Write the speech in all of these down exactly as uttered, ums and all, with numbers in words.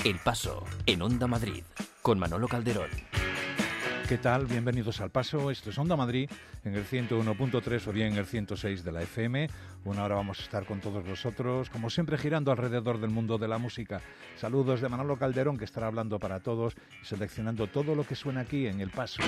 El Paso, en Onda Madrid, con Manolo Calderón. ¿Qué tal? Bienvenidos al Paso. Esto es Onda Madrid, en el ciento uno punto tres o bien en el ciento seis de la F M. Una hora vamos a estar con todos vosotros, como siempre girando alrededor del mundo de la música. Saludos de Manolo Calderón, que estará hablando para todos y seleccionando todo lo que suena aquí en El Paso.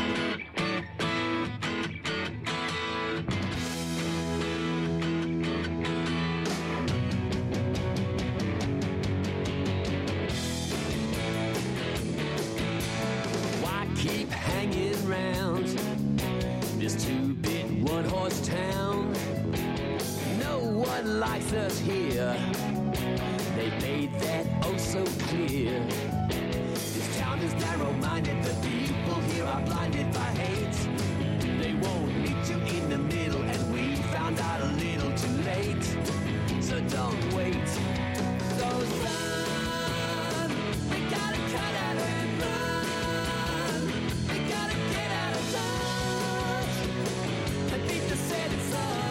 Likes us here. They made that oh so clear. This town is narrow-minded. The people here are blinded by hate. They won't meet you in the middle, and we found out a little too late. So don't wait. So son, we gotta cut out and run. We gotta get out of touch and beat the setting sun.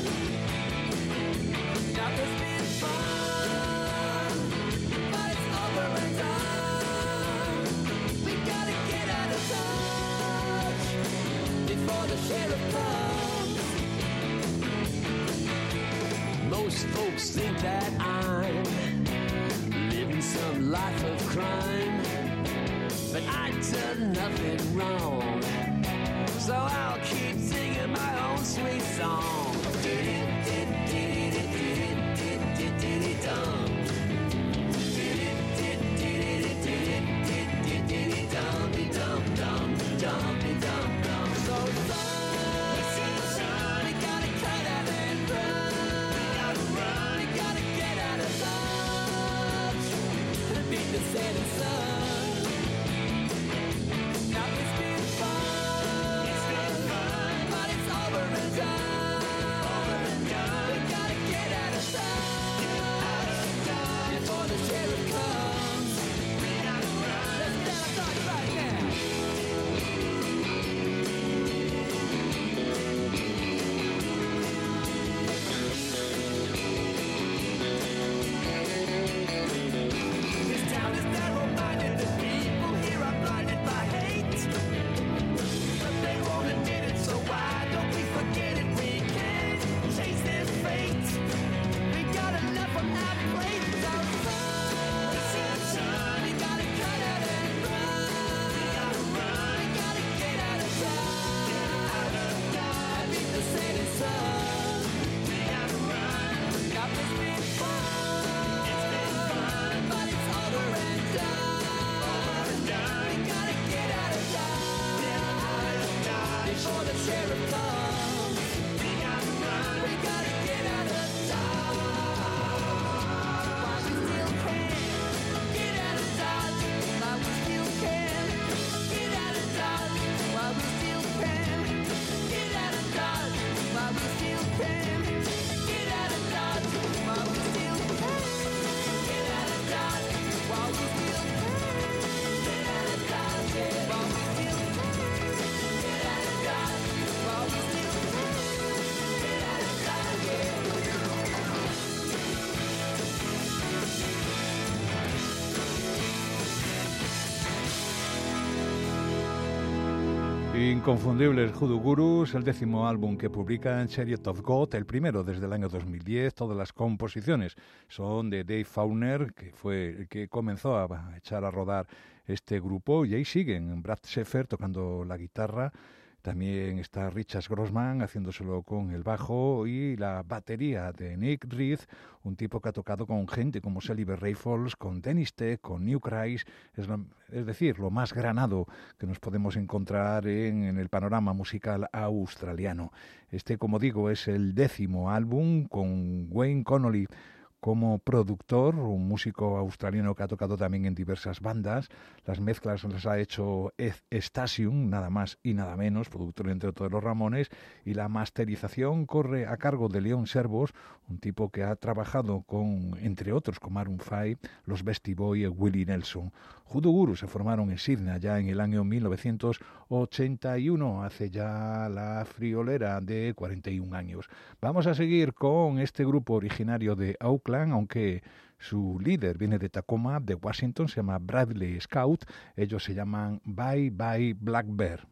It's been fun, but it's over and done. We gotta get out of touch before the sheriff comes. Most folks think that I'm living some life of crime, but I've done nothing wrong, so I'll keep singing my own sweet song. Inconfundibles Hoodoo Gurus, el décimo álbum que publica en Chariot of God, el primero desde el año dos mil diez. Todas las composiciones son de Dave Fauner, que fue el que comenzó a echar a rodar este grupo, y ahí siguen Brad Sheffer tocando la guitarra. También está Richard Grossman haciéndoselo con el bajo y la batería de Nick Reed, un tipo que ha tocado con gente como Celiber Rayfalls, con Dennis Tech, con New Christ, es, lo, es decir, lo más granado que nos podemos encontrar en, en el panorama musical australiano. Este, como digo, es el décimo álbum con Wayne Connolly como productor, un músico australiano que ha tocado también en diversas bandas. Las mezclas las ha hecho Ed Stasium, nada más y nada menos, productor entre todos los Ramones, y la masterización corre a cargo de Leon Servos, un tipo que ha trabajado con, entre otros, con Maroon cinco, los Beastie Boys y Willie Nelson. Hoodoo Gurus se formaron en Sydney ya en el año mil novecientos ochenta y uno, hace ya la friolera de cuarenta y un años. Vamos a seguir con este grupo originario de Auckland, Oakland, aunque su líder viene de Tacoma, de Washington, se llama Bradley Scout. Ellos se llaman Bye Bye Black Bear.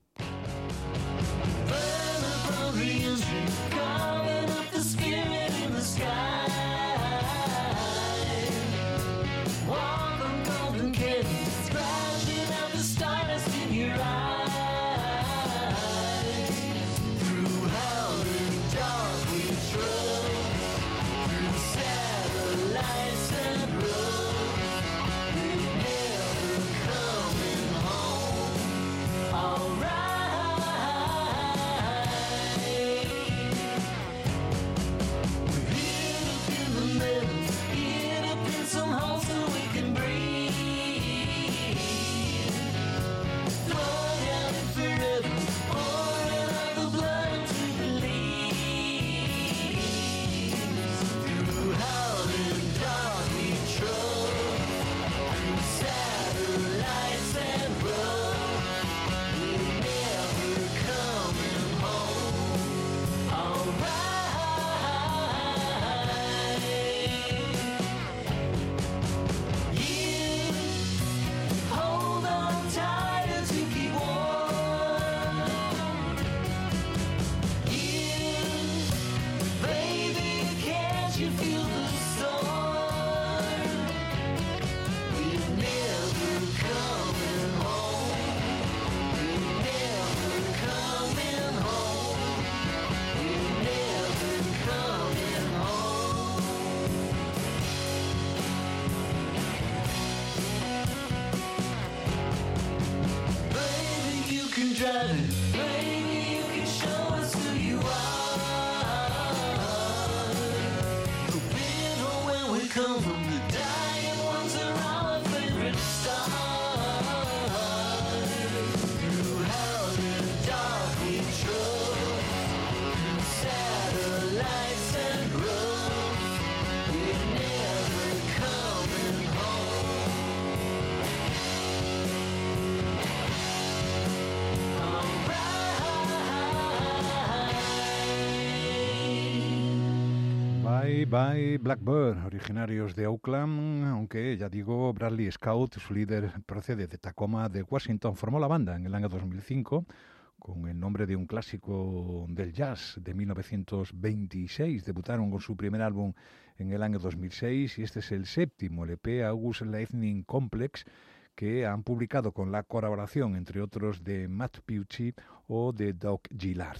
Bye Bye Blackbird, originarios de Oakland, aunque ya digo, Bradley Scout, su líder, procede de Tacoma, de Washington. Formó la banda en el año dos mil cinco con el nombre de un clásico del jazz de mil novecientos veintiséis. Debutaron con su primer álbum en el año dos mil seis y este es el séptimo L P, August Lightning Complex, que han publicado con la colaboración, entre otros, de Matt Pucci o de Doc Gillard.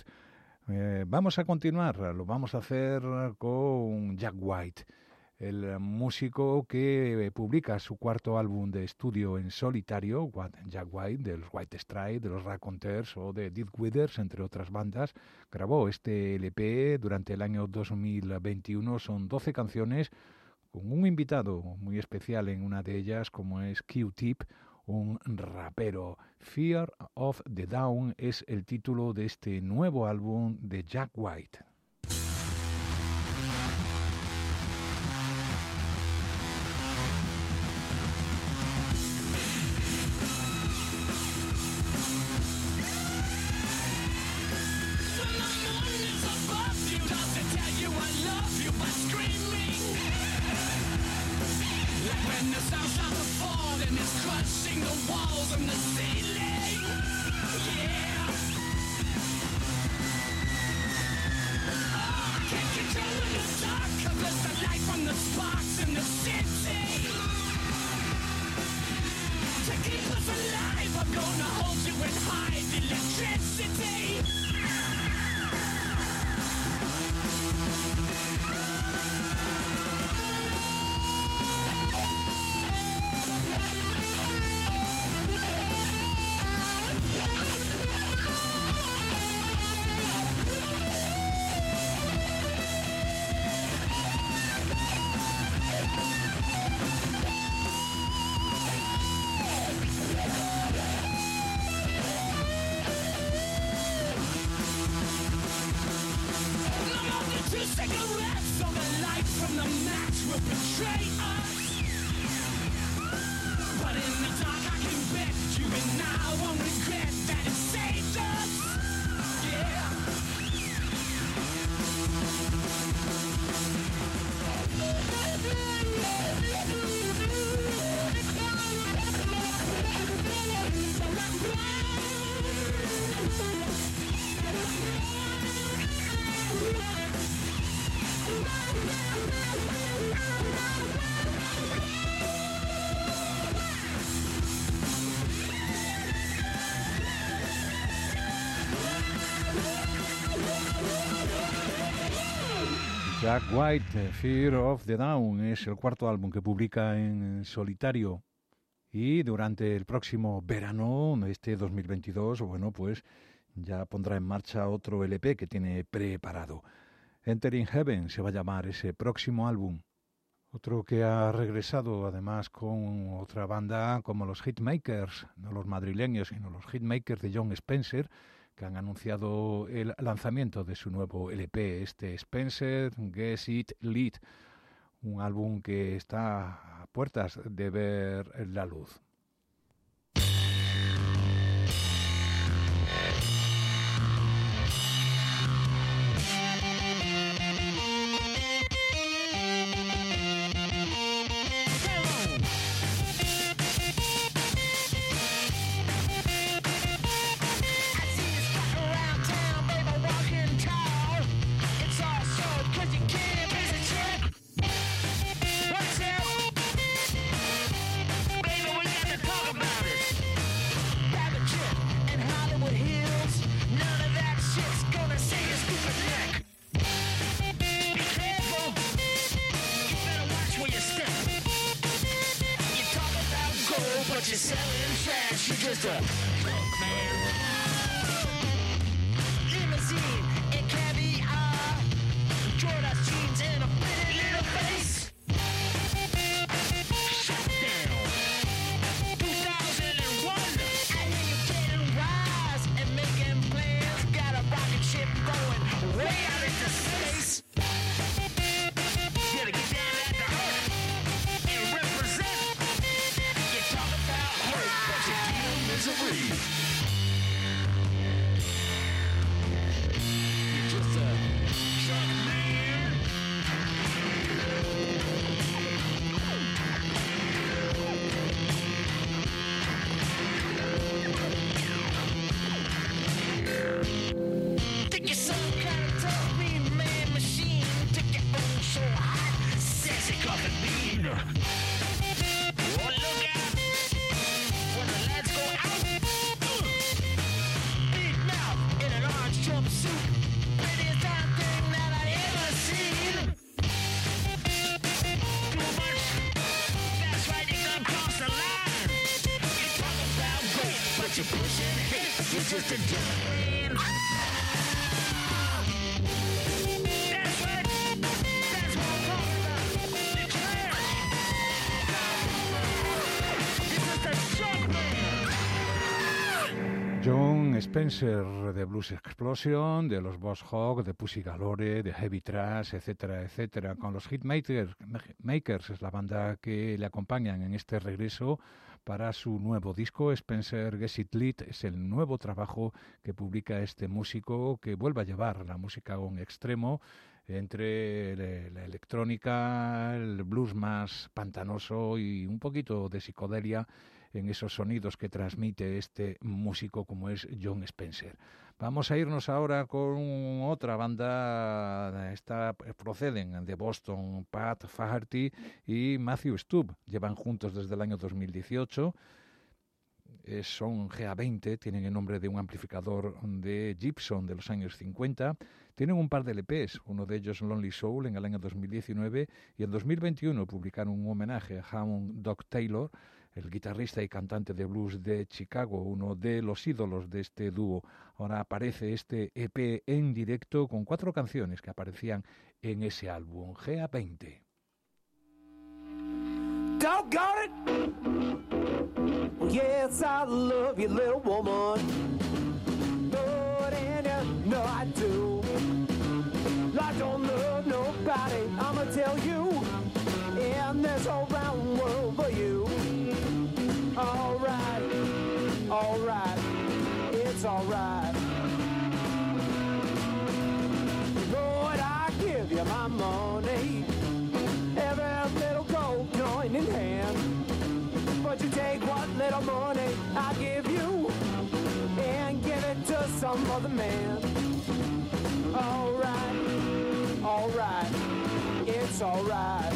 Eh, vamos a continuar, lo vamos a hacer con Jack White, el músico que publica su cuarto álbum de estudio en solitario. Jack White, de los White Stripes, de los Raconteurs o de Dead Withers, entre otras bandas, grabó este L P durante el año dos mil veintiuno. Son doce canciones, con un invitado muy especial en una de ellas, como es Q-Tip, un rapero. Fear of the Down es el título de este nuevo álbum de Jack White. Yeah. Jack White, Fear of the Down, es el cuarto álbum que publica en solitario y durante el próximo verano, este dos mil veintidós, bueno, pues ya pondrá en marcha otro L P que tiene preparado. Entering Heaven se va a llamar ese próximo álbum. Otro que ha regresado además con otra banda como los Hitmakers, no los madrileños, sino los Hitmakers de Jon Spencer, que han anunciado el lanzamiento de su nuevo L P, este Spencer Guess It Lit, un álbum que está a puertas de ver la luz. You're selling trash, you're just a broke man. Limousine and caviar, Jorda's jeans and a pretty little face. Shut down. two thousand one, I hear you getting wise and making plans. Got a rocket ship going way out into space. Gotta get down at the earth and represent. You talk about hurt, but you deal misery. You're just a drunk man. Think you're some kind of tough, mean man machine. Take your own so hot, sexy coffin bean. Oh, look out when the lights go out. Uh, big mouth in an orange jumpsuit. Prettiest damn thing that I ever seen. Too much, that's right, you come cross the line. You talk about great, but you're pushing hate. You're just a different man. That's right, that's what I'm talking about. Declare. You're just a junk man. Jon Spencer de Blues Explosion, de los Boss Hog, de Pussy Galore, de Heavy Trash, etcétera, etcétera. Con los Hitmakers Makers es la banda que le acompañan en este regreso para su nuevo disco. Spencer Guess It Lit es el nuevo trabajo que publica este músico que vuelve a llevar la música a un extremo entre la electrónica, el blues más pantanoso y un poquito de psicodelia en esos sonidos que transmite este músico como es Jon Spencer. Vamos a irnos ahora con otra banda, esta proceden de Boston, Pat Faherty y Matthew Stubb. Llevan juntos desde el año dos mil dieciocho. Eh, son G A veinte, tienen el nombre de un amplificador de Gibson de los años cincuenta. Tienen un par de L Pes, uno de ellos Lonely Soul en el año dos mil diecinueve y en dos mil veintiuno publicaron un homenaje a Hammond Doc Taylor, el guitarrista y cantante de blues de Chicago, uno de los ídolos de este dúo. Ahora aparece este E P en directo con cuatro canciones que aparecían en ese álbum, G A veinte. Doggone it! Yes, I love you, little woman. Lord, and you know I do. I don't love nobody, I'ma tell you, in this whole round world for you. Alright, alright, it's alright. Lord, I give you my money, every little gold coin in hand. But you take what little money I give you and give it to some other man. Alright, alright, it's alright.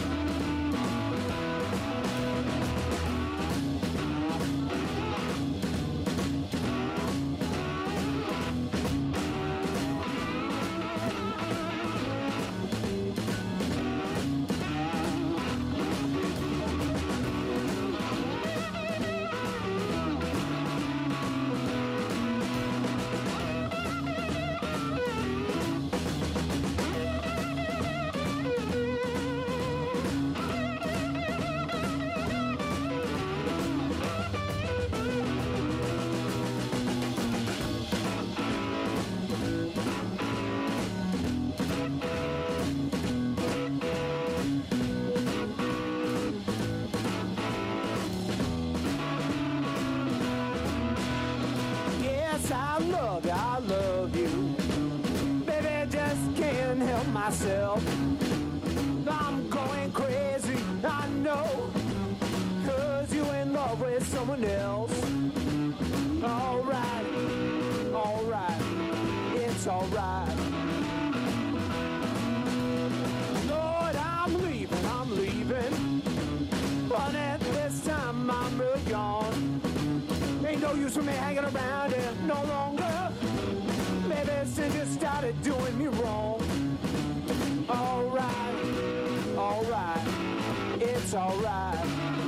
love you, I love you. Baby, I just can't help myself. I'm going crazy, I know, 'cause you're in love with someone else. Alright, alright, it's alright. Lord, I'm leaving, I'm leaving, but at this time I'm really gone. Ain't no use for me hanging around here no longer. Maybe since you started doing me wrong. Alright, alright, it's alright.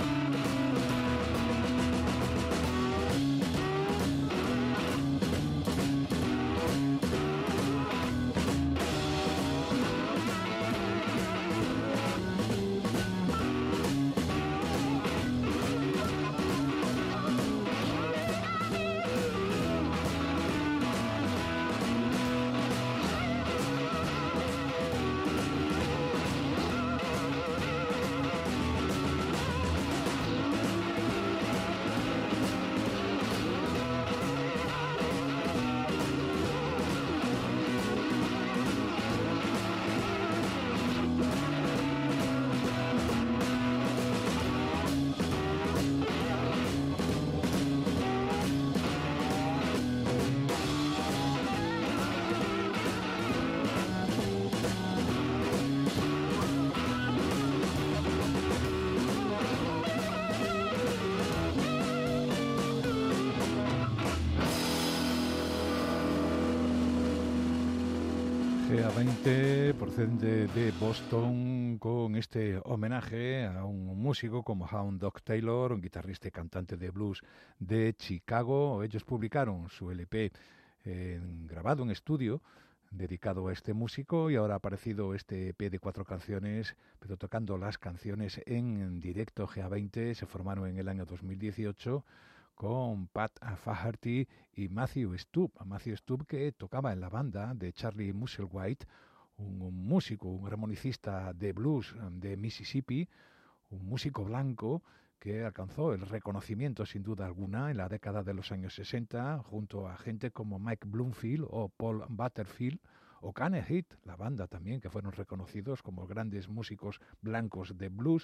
G A veinte, procedente de Boston, con este homenaje a un músico como Hound Dog Taylor, un guitarrista y cantante de blues de Chicago. Ellos publicaron su L P eh, grabado en estudio, dedicado a este músico, y ahora ha aparecido este E P de cuatro canciones, pero tocando las canciones en directo. G A veinte se formaron en el año dos mil dieciocho con Pat Faherty y Matthew Stubb. Matthew Stubb, que tocaba en la banda de Charlie Musselwhite, un, un músico, un armonicista de blues de Mississippi, un músico blanco que alcanzó el reconocimiento sin duda alguna en la década de los años sesenta, junto a gente como Mike Bloomfield o Paul Butterfield o Cane Heat, la banda también, que fueron reconocidos como grandes músicos blancos de blues,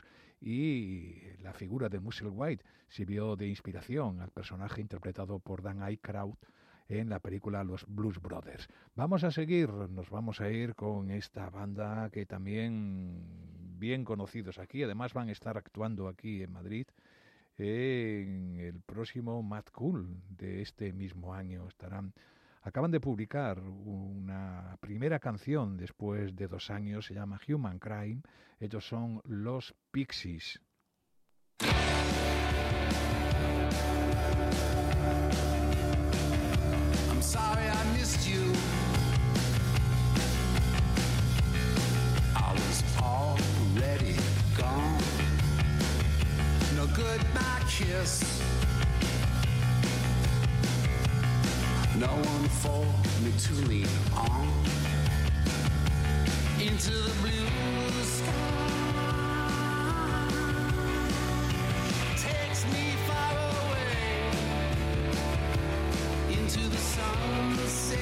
y la figura de Musselwhite sirvió de inspiración al personaje interpretado por Dan Aykroyd en la película Los Blues Brothers. Vamos a seguir, nos vamos a ir con esta banda que también bien conocidos aquí, además van a estar actuando aquí en Madrid en el próximo Mad Cool de este mismo año. Estarán, acaban de publicar una primera canción después de dos años, se llama Human Crime. Ellos son los Pixies. I'm sorry I missed you. I was already gone. No goodbye kiss. No one for me to lean on. Into the blue sky takes me far away. Into the sunset,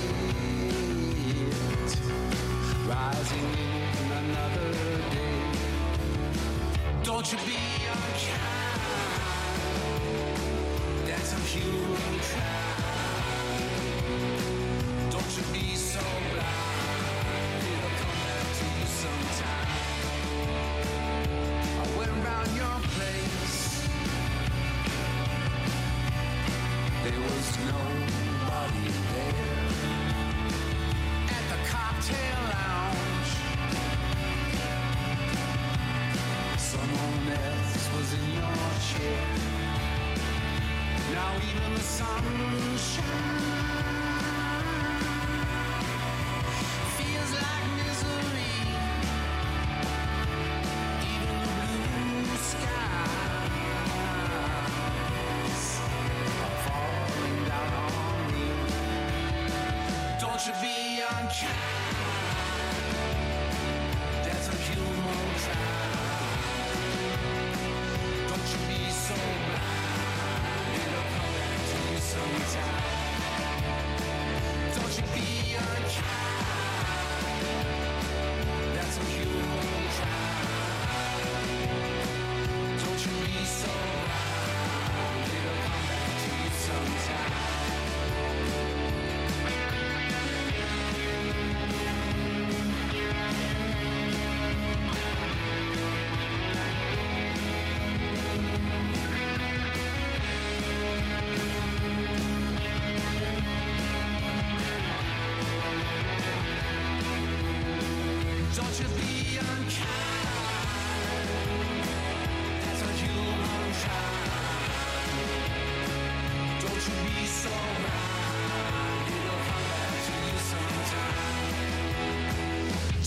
rising in another day. Don't you be unkind, that's a human crime. Don't you be so blind, it'll come back to you sometime. I went around your place, there was nobody there. At the cocktail lounge, someone else was in your chair. Now even the sunshine feels like misery. Even the blue skies are falling down on me. Don't you be unkind, that's a human crime. Don't you be so blind, it'll come back to you sometime.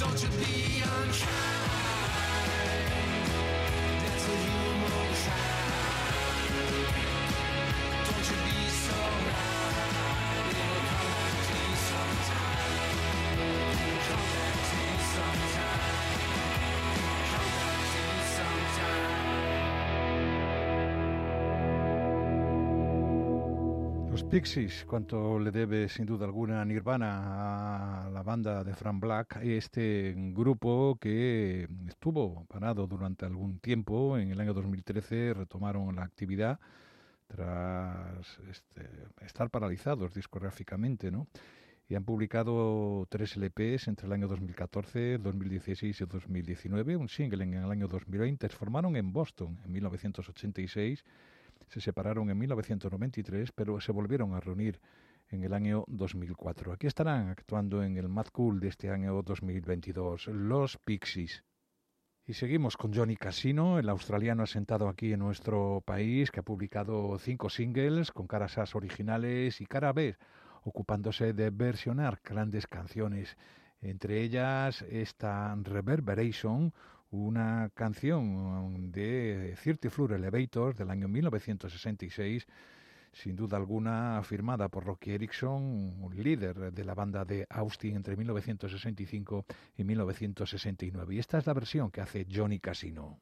Don't you be unkind. That's a human sign. Don't you be so right. It'll come back to you sometime. Come back to you sometime. Come back to you sometime. Los Pixies, cuánto le debe sin duda alguna Nirvana a la banda de Frank Black, este grupo que estuvo parado durante algún tiempo. En el año dos mil trece retomaron la actividad tras este, estar paralizados discográficamente, ¿no? Y han publicado tres L Pes entre el año dos mil catorce, dos mil dieciséis y dos mil diecinueve, un single en el año dos mil veinte. Se formaron en Boston en mil novecientos ochenta y seis. Se separaron en mil novecientos noventa y tres, pero se volvieron a reunir en el año dos mil cuatro. Aquí estarán actuando en el Mad Cool de este año dos mil veintidós, los Pixies. Y seguimos con Johnny Casino, el australiano asentado aquí en nuestro país, que ha publicado cinco singles con caras A originales y cara B, ocupándose de versionar grandes canciones. Entre ellas esta Reverberation, una canción de Thirty Floor Elevators del año mil novecientos sesenta y seis, sin duda alguna firmada por Rocky Erickson, un líder de la banda de Austin entre mil novecientos sesenta y cinco y mil novecientos sesenta y nueve. Y esta es la versión que hace Johnny Casino.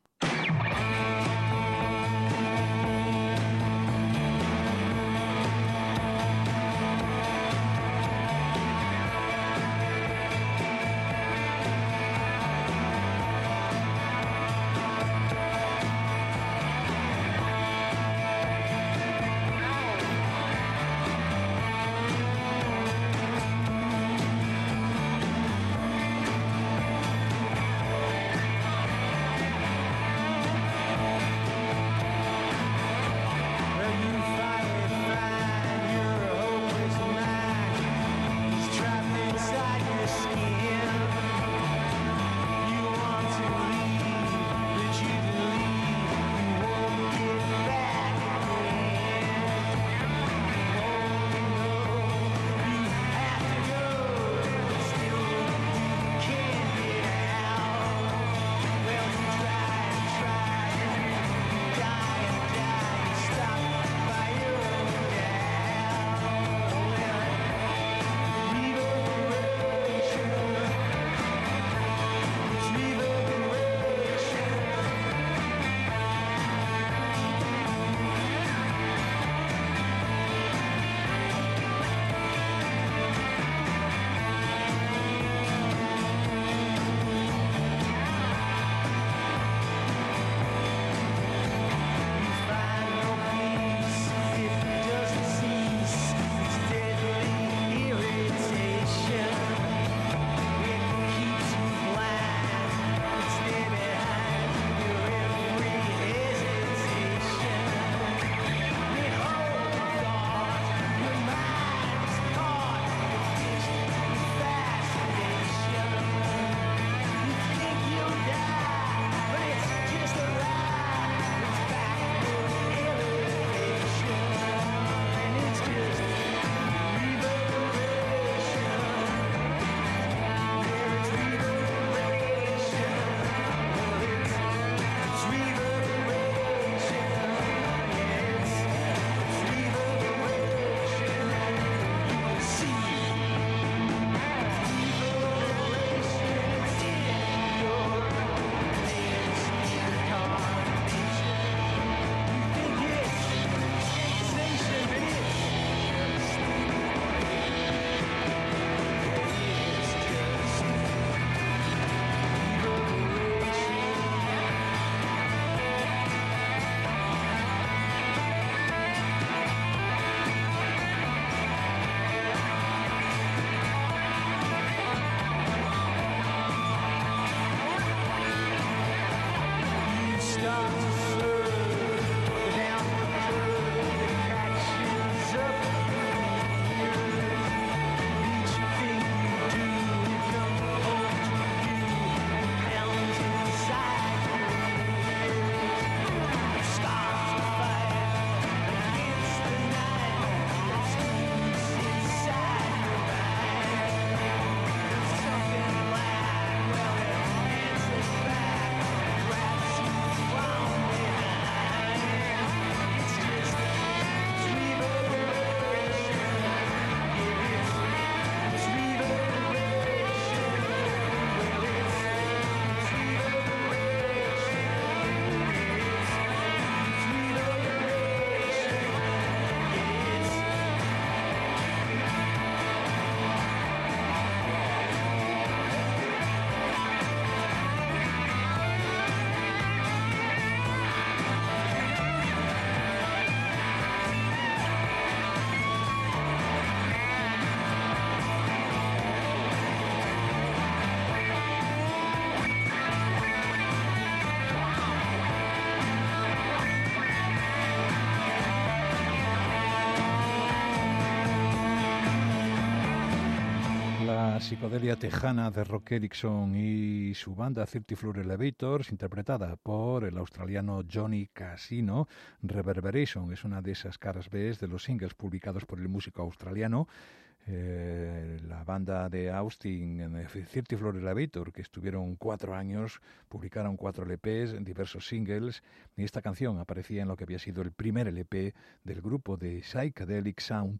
psicodelia tejana de Rock Erickson y su banda thirty Floor Elevators, interpretada por el australiano Johnny Casino. Reverberation es una de esas caras B de los singles publicados por el músico australiano. Eh, la banda de Austin, thirty Floor Elevator, que estuvieron cuatro años, publicaron cuatro L Pes, diversos singles, y esta canción aparecía en lo que había sido el primer L P del grupo de Psychedelic Sound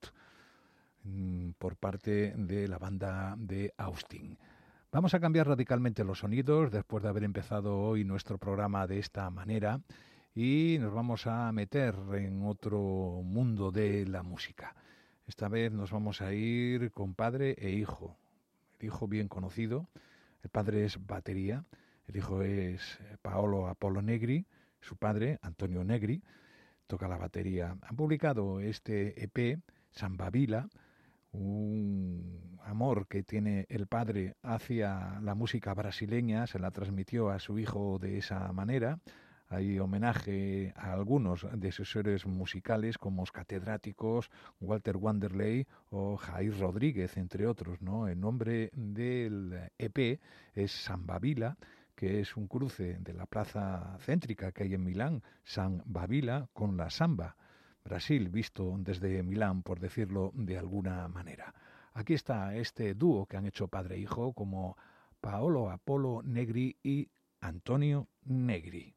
por parte de la banda de Austin. Vamos a cambiar radicalmente los sonidos después de haber empezado hoy nuestro programa de esta manera y nos vamos a meter en otro mundo de la música. Esta vez nos vamos a ir con padre e hijo. El hijo bien conocido, el padre es batería, el hijo es Paolo Apollo Negri, su padre Antonio Negri toca la batería. Han publicado este E P, Samba Vila, un amor que tiene el padre hacia la música brasileña, se la transmitió a su hijo de esa manera. Hay homenaje a algunos de sus héroes musicales como los catedráticos Walter Wanderley o Jair Rodríguez, entre otros, ¿no? El nombre del E P es Samba Vila, que es un cruce de la plaza céntrica que hay en Milán, Samba Vila, con la samba. Brasil visto desde Milán, por decirlo de alguna manera. Aquí está este dúo que han hecho padre e hijo como Paolo Apollo Negri y Antonio Negri.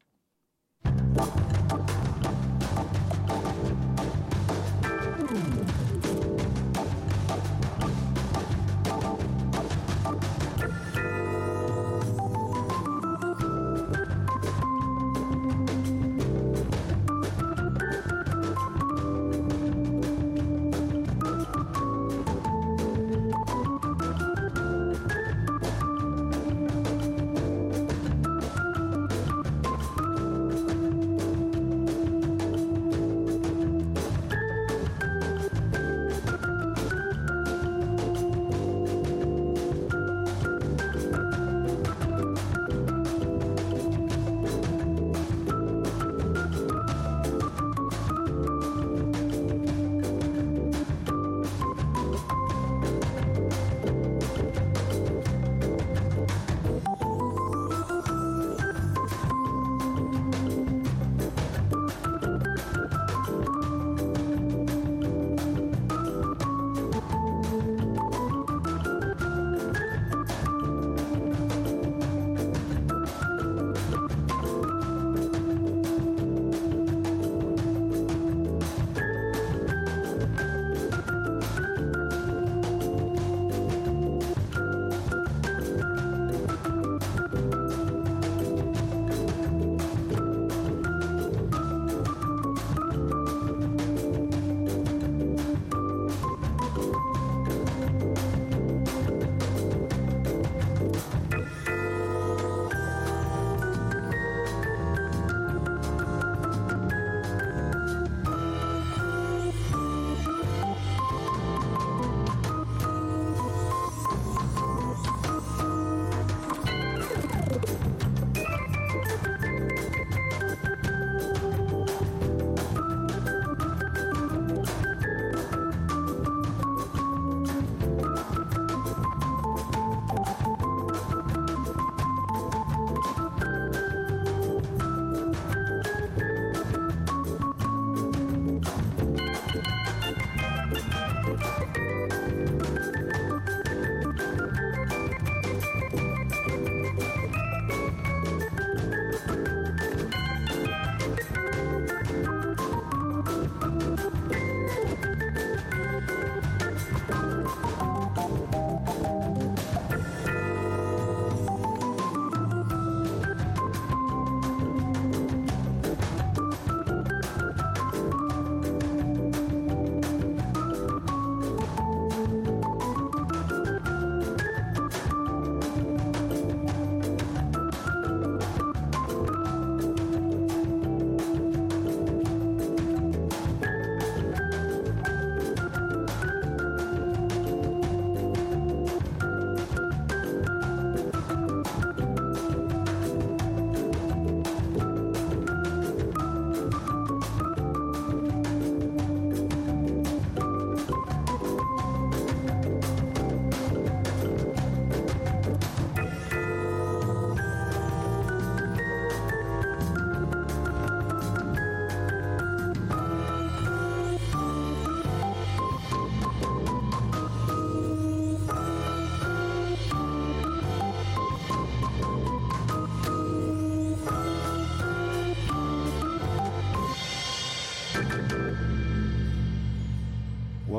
Thank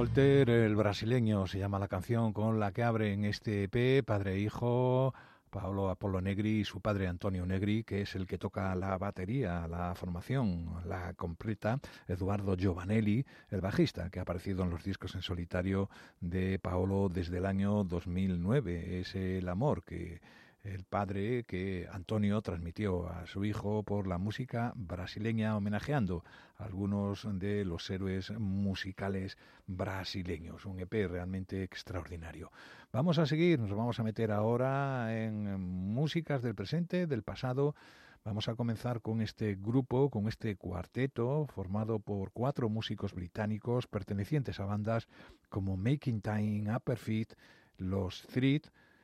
Walter el brasileño se llama la canción con la que abren este E P, padre e hijo, Paolo Apollo Negri y su padre Antonio Negri, que es el que toca la batería, la formación, la completa, Eduardo Giovanelli, el bajista, que ha aparecido en los discos en solitario de Paolo desde el año dos mil nueve. Es el amor que el padre que Antonio transmitió a su hijo por la música brasileña, homenajeando a algunos de los héroes musicales brasileños. Un E P realmente extraordinario. Vamos a seguir, nos vamos a meter ahora en músicas del presente, del pasado. Vamos a comenzar con este grupo, con este cuarteto formado por cuatro músicos británicos pertenecientes a bandas como Making Time, Upper Feet, Los Thread,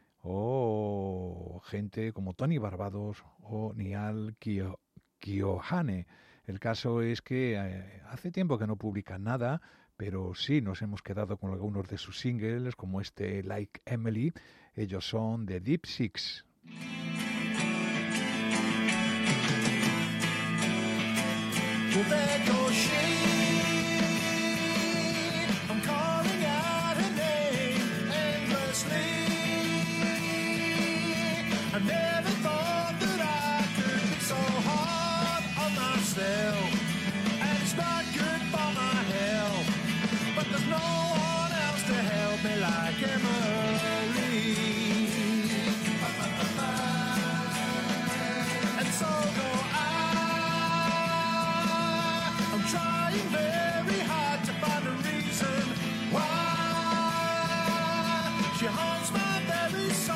o gente como Tony Barbados o Niall Keohane. El caso es que eh, hace tiempo que no publican nada, pero sí nos hemos quedado con algunos de sus singles, como este Like Emily. Ellos son The Deep Six. I never thought that I could be so hard on myself, and it's not good for my health, but there's no one else to help me like Emily. And so go I, I'm trying very hard to find a reason why she haunts my very soul.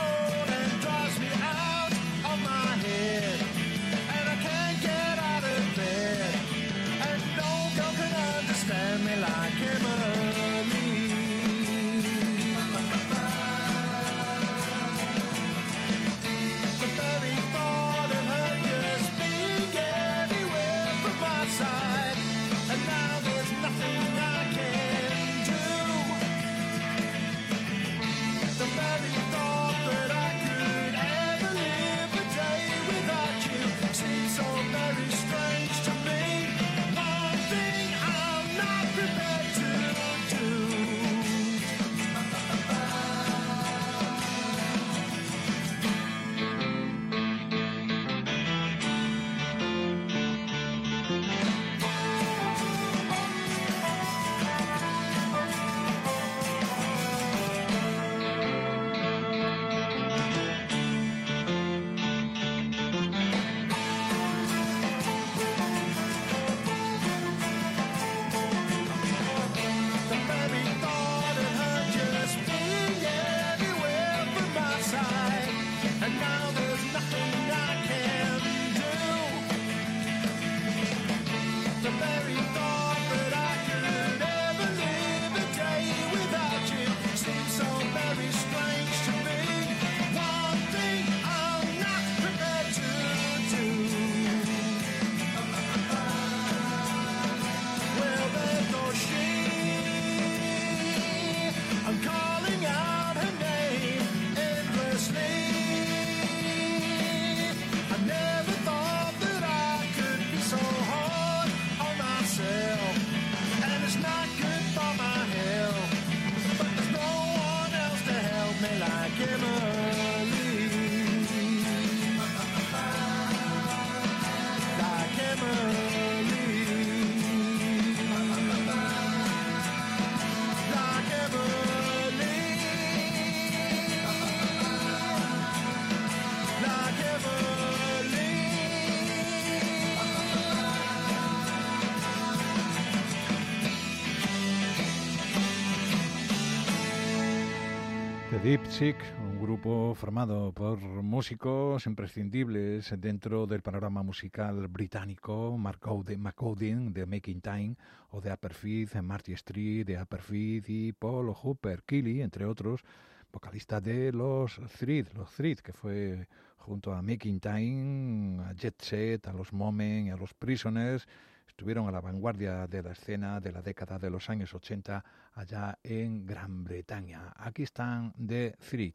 Deep Six, un grupo formado por músicos imprescindibles dentro del panorama musical británico, Mark McCaudin de Making Time, o de Upper Feet, Marty Street de Upper Feet y Paul Hooper Kelly, entre otros, vocalista de los Thread, los Thread, que fue junto a Making Time, a Jet Set, a los Moment y a los Prisoners. Estuvieron a la vanguardia de la escena de la década de los años ochenta allá en Gran Bretaña. Aquí están The Thread.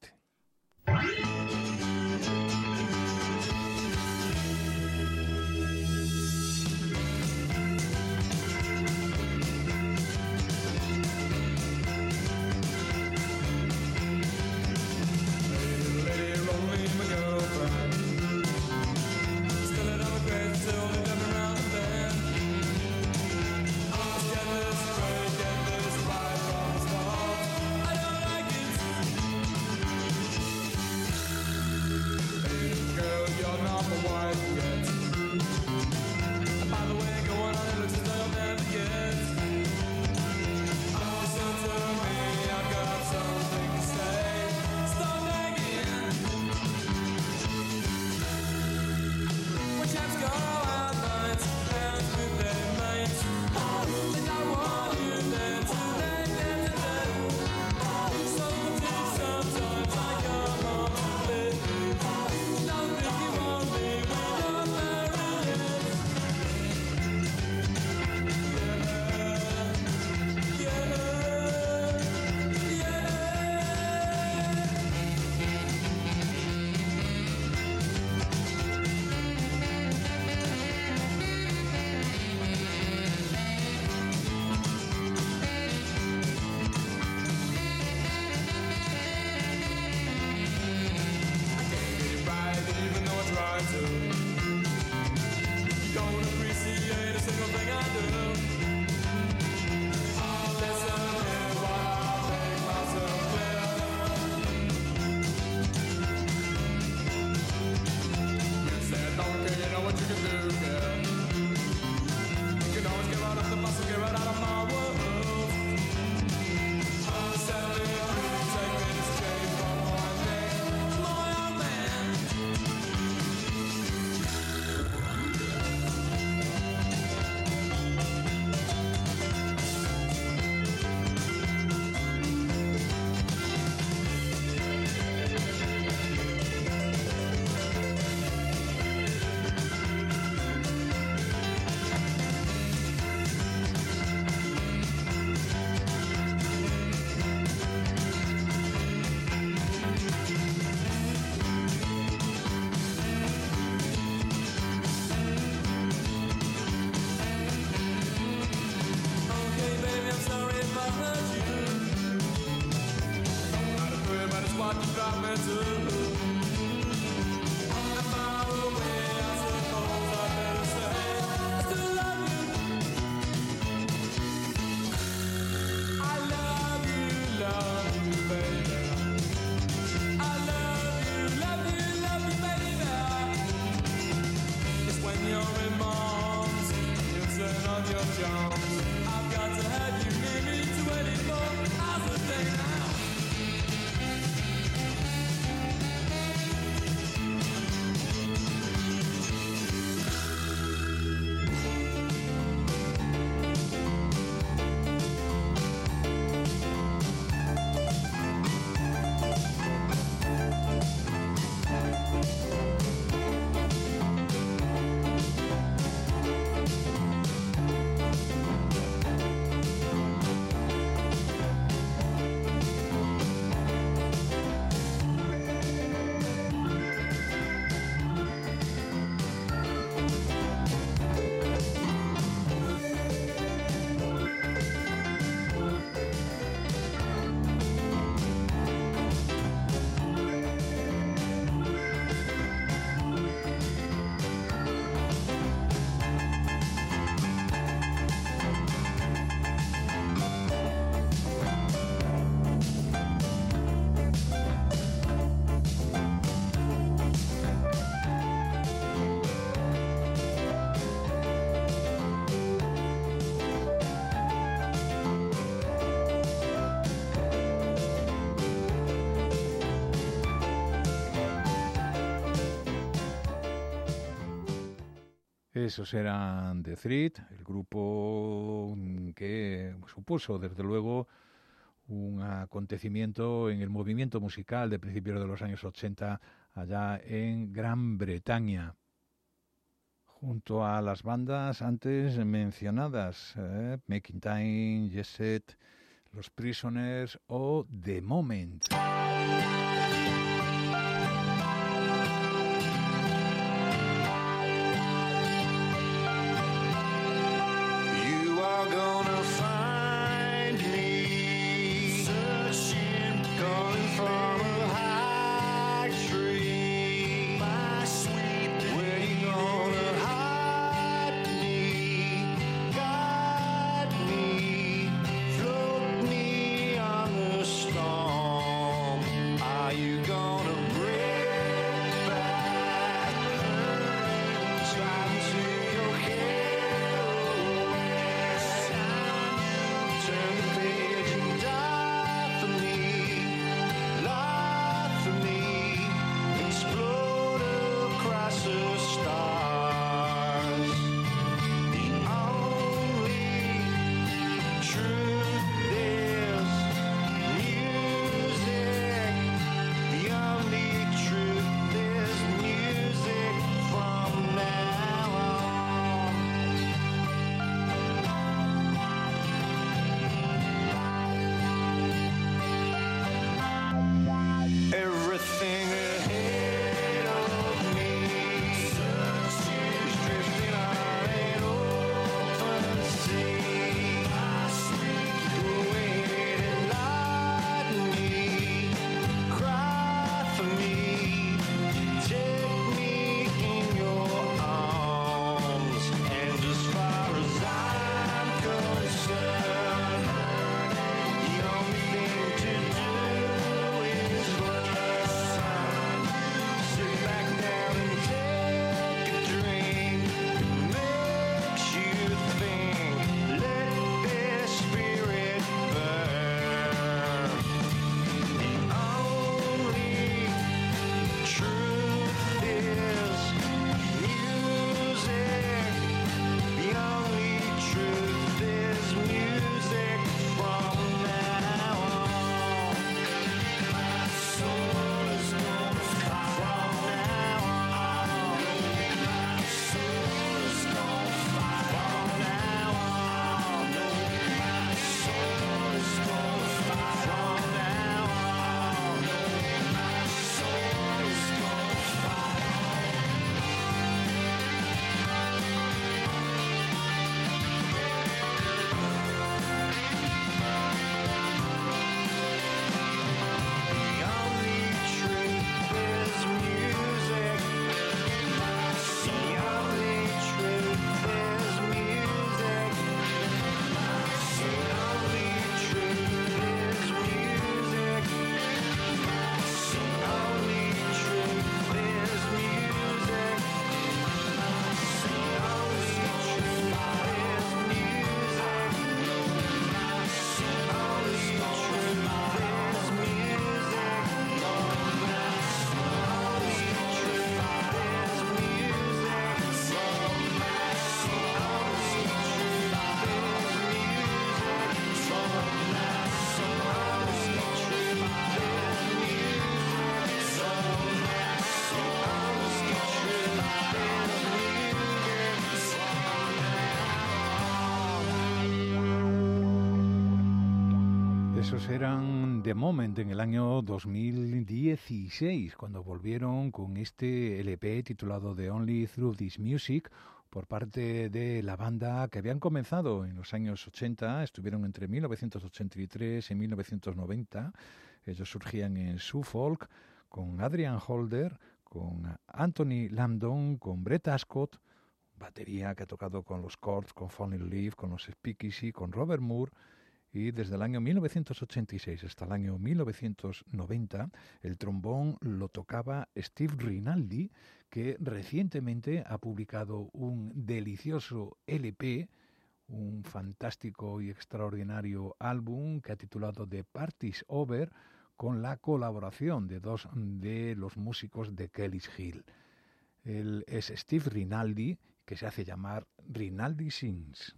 don't appreciate a single thing I do. I'll listen here while I make myself clear. You said, donkey, you know what you can do, yeah. You can always get right off the bus and get right out of my world. I'll set me free, take me this chain from my neck. My old man. Okay, baby, I'm sorry if I hurt you. Don't gotta pray, but it's what you got me to. Am I away? I suppose I better say I still love you. I love you, love you, baby. I love you, love you, love you, baby. It's when you're in my arms, you turn on your charms. I've got to have you near me twenty-four hours a day now. Esos eran The Threat, el grupo que supuso, desde luego, un acontecimiento en el movimiento musical de principios de los años ochenta allá en Gran Bretaña, junto a las bandas antes mencionadas, eh, Making Time, Yes Set, Los Prisoners o The Moment. Gonna find me searching, calling from a high tree. My sweet, where you gonna hide me? Guide me, float me on the storm. I Esos eran The Moment en el año dos mil dieciséis, cuando volvieron con este L P titulado The Only Through This Music, por parte de la banda que habían comenzado en los años ochenta, estuvieron entre mil novecientos ochenta y tres y mil novecientos noventa. Ellos surgían en Suffolk con Adrian Holder, con Anthony Lambton, con Brett Ascott, batería que ha tocado con los Chords, con Falling Leaf, con los Speakeasy, con Robert Moore. Y desde el año mil novecientos ochenta y seis hasta el año mil novecientos noventa, el trombón lo tocaba Steve Rinaldi, que recientemente ha publicado un delicioso L P, un fantástico y extraordinario álbum que ha titulado The Party's Over, con la colaboración de dos de los músicos de Kelly's Hill. Él es Steve Rinaldi, que se hace llamar Rinaldi Sings.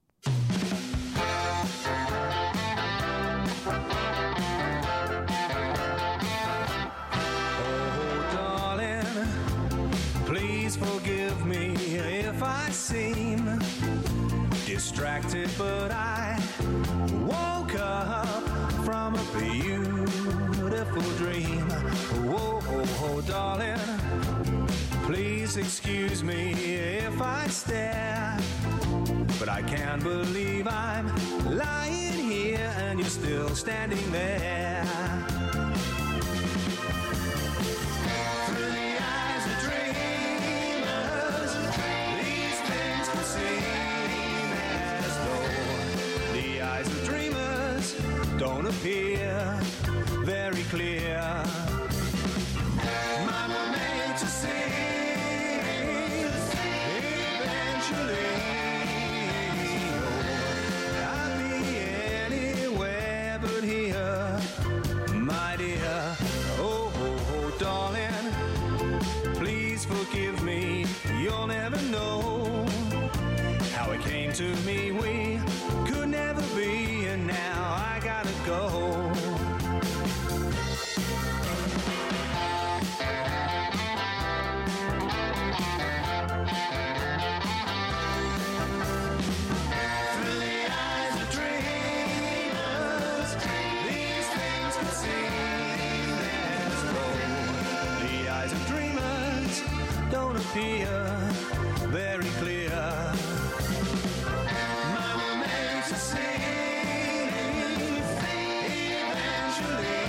Oh, darling, please forgive me if I seem distracted, but I woke up from a beautiful dream. Oh, oh, oh, darling, please excuse me if I stare, but I can't believe I'm lying here and you're still standing there. Through the eyes of dreamers, these things can seem as though the eyes of dreamers don't appear very clear. Mine were made to sing eventually. I'll be anywhere but here, my dear. Oh, oh, oh, darling, please forgive me. You'll never know how it came to me. We could never be, and now I gotta go. Appear very clear. Mine were made to sing eventually.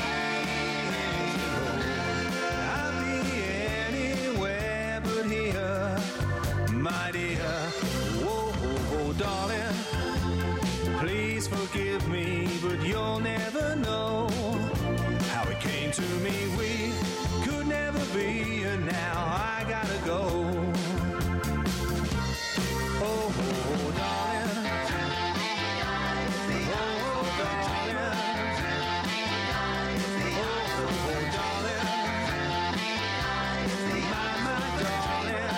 I'll be anywhere but here, my dear. Whoa, whoa, darling, please forgive me, but you'll never know how it came to me. We could never be, and now I gotta go. Oh, oh, darling. Oh, darling. Oh, oh, darling. My, my darling.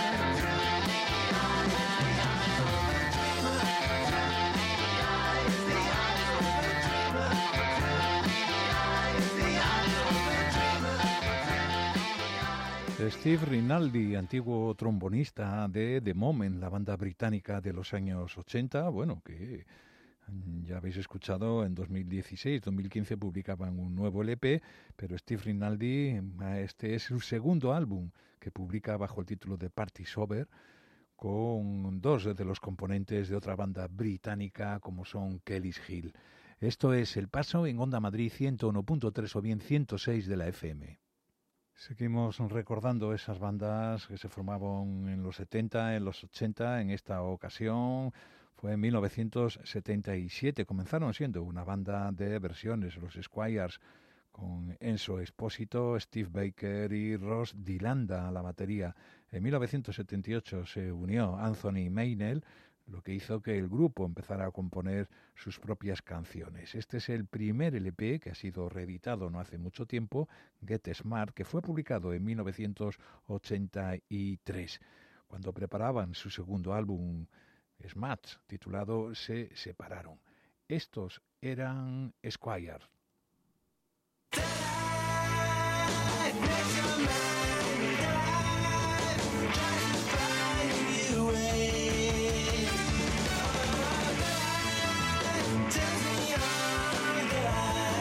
Steve Rinaldi, antiguo trombonista de The Moment, la banda británica de los años ochenta, bueno, que ya habéis escuchado, en dos mil dieciséis, dos mil quince publicaban un nuevo L P, pero Steve Rinaldi, este es su segundo álbum que publica bajo el título de Party's Over, con dos de los componentes de otra banda británica como son Kelly's Hill. Esto es El Paso en Onda Madrid ciento uno punto tres o bien ciento seis de la F M. Seguimos recordando esas bandas que se formaban en los setenta, en los ochenta. En esta ocasión fue en mil novecientos setenta y siete. Comenzaron siendo una banda de versiones, los Squires, con Enzo Espósito, Steve Baker y Ross Dilanda a la batería. En mil novecientos setenta y ocho se unió Anthony Maynell, lo que hizo que el grupo empezara a componer sus propias canciones. Este es el primer L P que ha sido reeditado no hace mucho tiempo, Get Smart, que fue publicado en mil novecientos ochenta y tres. Cuando preparaban su segundo álbum, Smart, titulado, se separaron. Estos eran Squire. Tells me all that I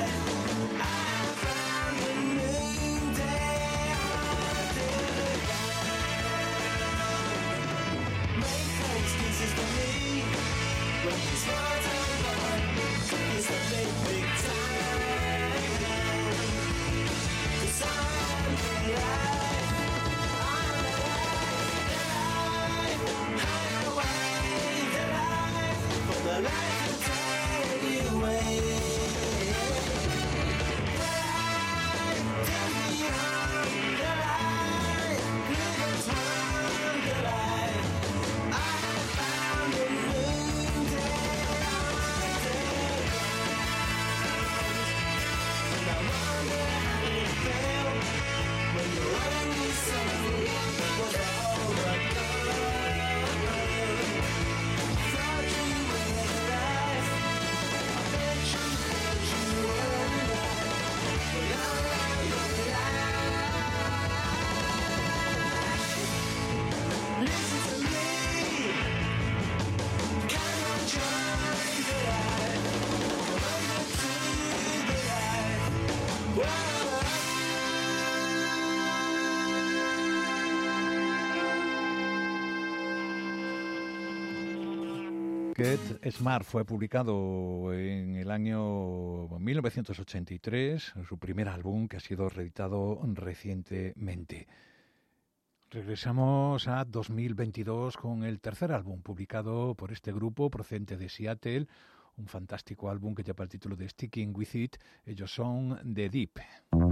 Get Smart fue publicado en el año mil novecientos ochenta y tres, su primer álbum que ha sido reeditado recientemente. Regresamos a dos mil veintidós con el tercer álbum publicado por este grupo procedente de Seattle, un fantástico álbum que lleva el título de Sticking With It. Ellos son The Deep.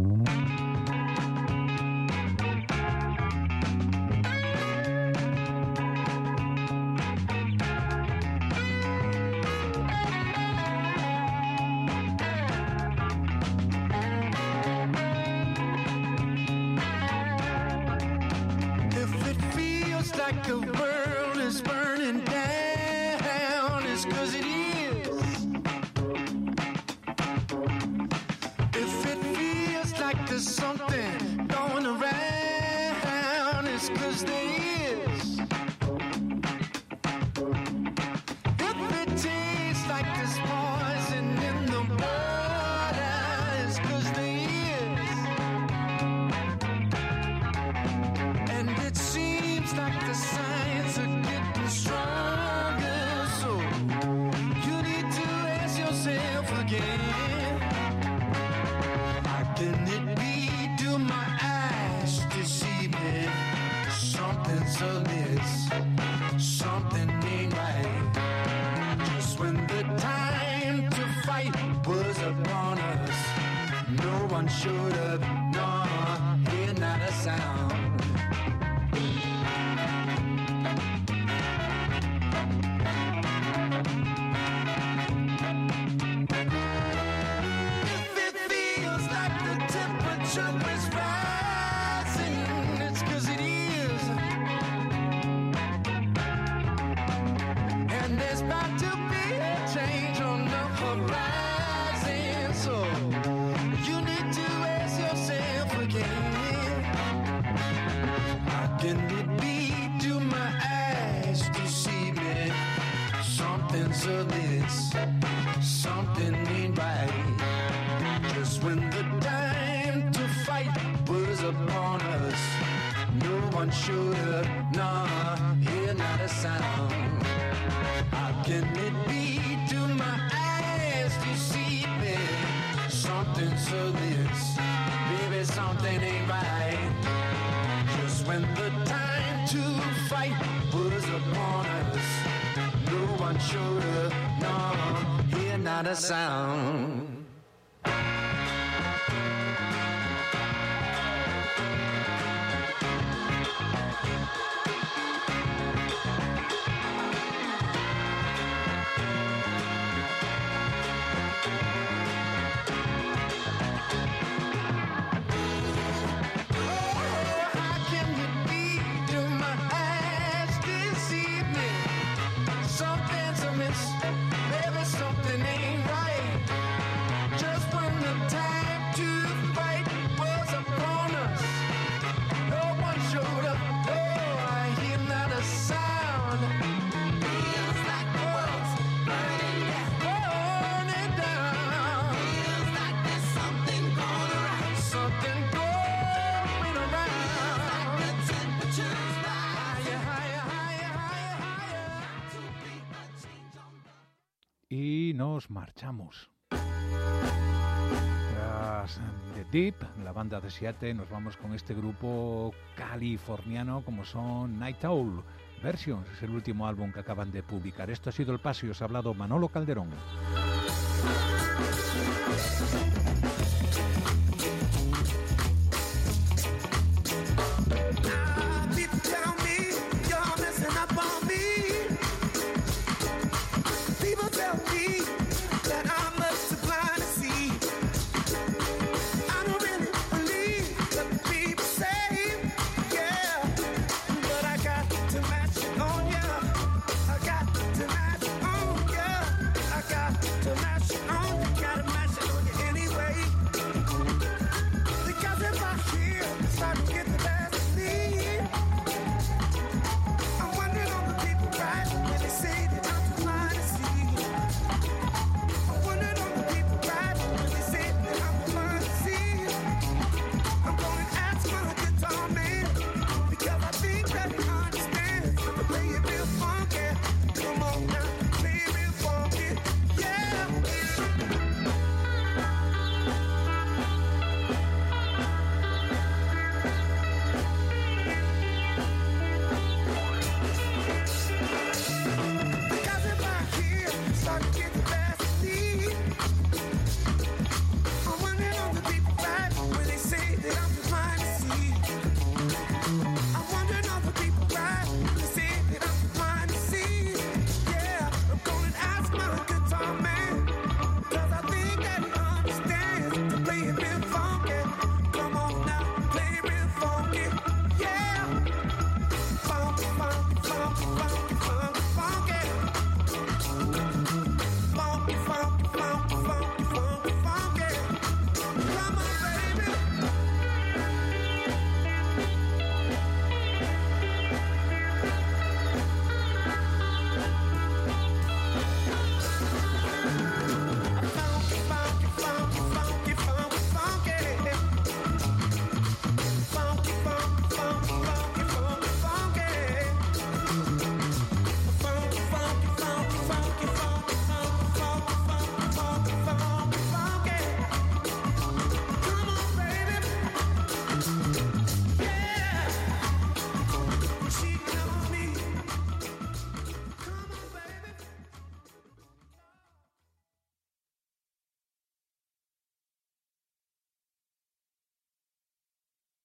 Like the world is burning down, it's 'cause it is. If it feels like there's something going around, it's 'cause there is. If it tastes like there's poison in the water, it's 'cause there is. And it seems like the signs are getting stronger, so you need to ask yourself again, how can it be? Do my eyes deceive me? Something's amiss, something ain't right. Just when the time to fight was upon us, no one showed up, no, hear not a sound. Something ain't right. Just when the time to fight was upon us, no one showed up, nah, hear not a sound. How can it be? Do my eyes deceive me? Something's amiss, baby, something ain't right. Just when the time to fight was upon us, no one showed up, no, hear not a sound. Y nos marchamos. Tras The Deep, la banda de Seattle, nos vamos con este grupo californiano como son Night Owl Versions. Es el último álbum que acaban de publicar. Esto ha sido El Paso y os ha hablado Manolo Calderón.